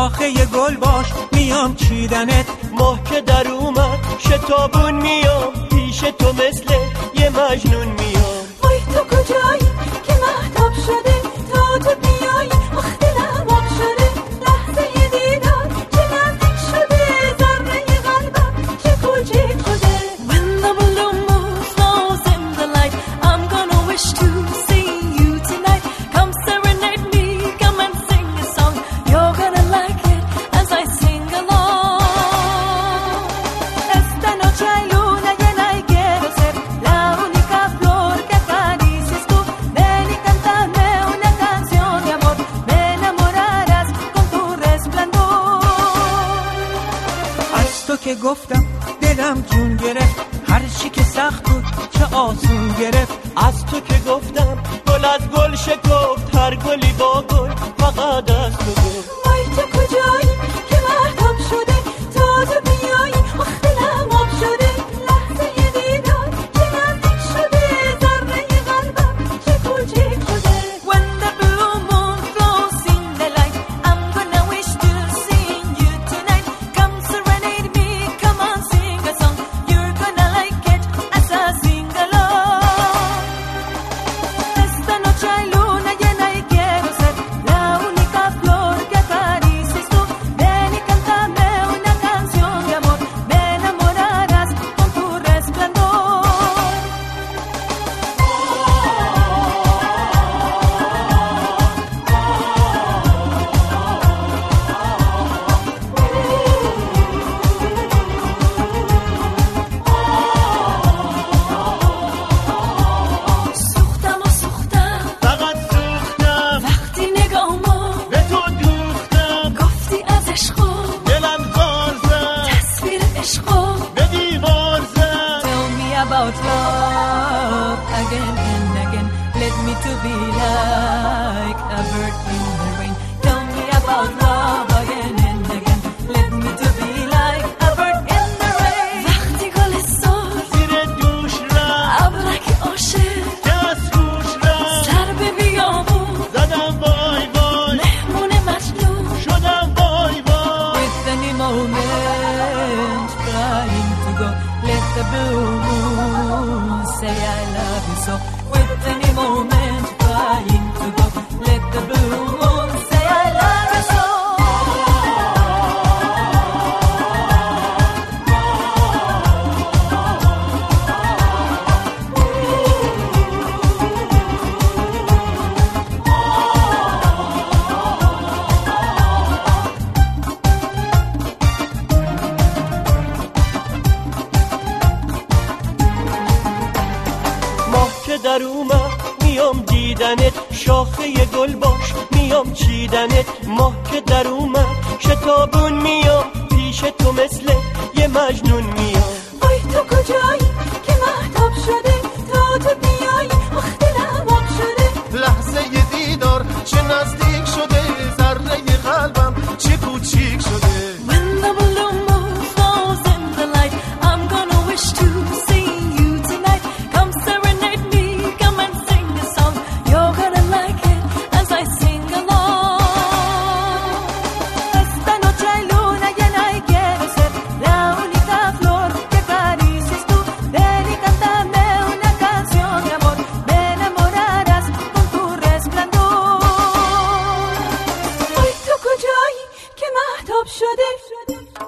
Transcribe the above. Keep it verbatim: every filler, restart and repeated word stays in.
شاخه گل باش میام چیدنت. ماه که در اومد شتابون میام پیش تو مثل یه مجنون میام. وای تو کجایی که مهتاب شده تا تو بیایی آخ دلم آب شده. لحظه دیدار چه نزدیک شده ذره قلبم چه کوچیک شده. When the balloon moves flows in the light I'm gonna wish to see you tonight. Come serenade me, come and sing a song. You're gonna like it as I sing along. Esta noche hay luna llena y quiero ser la única flor que acaricies tú. Ven y cántame una canción de amor. Me enamorarás con tu resplandor. از تو که گفتم دلم جون گرفت، هر چی که سخت بود چه آسون گرفت. از تو که گفتم گل از گل شکفت، هر گلی با گل فقط از تو گفت. وای تو کجایی که مهتاب شده تا تو بیایی آخ دلم آب شده. لحظه دیدار چه نزدیک شده ذره قلبم چه کوچیک شده. When the blue moon flows in the light I'm gonna wish to see you tonight. Come serenade me, come on sing a song. You're gonna like it as I sing along. Esta noche hay luna llena y quiero ser la única flor que acaricies tú. Ven y cántame una canción de amor. Me enamorarás con tu resplandor. سوختم و سوختم فقط سوختم وقتی نگاهمو به تو دوختم. گفتی از عشقو دلم زار زد تصویر عشقو به دیوار زد. Tell me about love again and again. Let me to be like a bird in the rain. Tell me about love again and again. Let me to be like a bird in the rain. وقتی گل سر زیر دوش رفت ابرک عاشق که از گوش رفت. سر به بیابون زدم وای وای مهمون مجنون. شدم وای وای. With any moment trying to go. Let the blue moon say I love you so. With any moment trying to go. Let the blue moon say I love you so. ماه که در اومد میام دیدنت. شاخه گل باش میام چیدنت. ماه که در اومد شتابون میام پیش تو مثل یه مجنون میام. وای تو کجایی که مهتاب شده تا تو بیایی آخ دلم آب شده. لحظه دیدار چه نزدیک شده ذره قلبم چه کوچیک شده. When the balloon moon flows in the light I'm gonna wish to see you tonight. Come serenade me, come and sing a song. You're gonna like it as I sing along. Esta noche hay luna llena y quiero ser la única flor que acaricies tú. Ven y cántame una canción de amor. Me enamorarás con tu resplandor. وای تو کجایی که مهتاب شده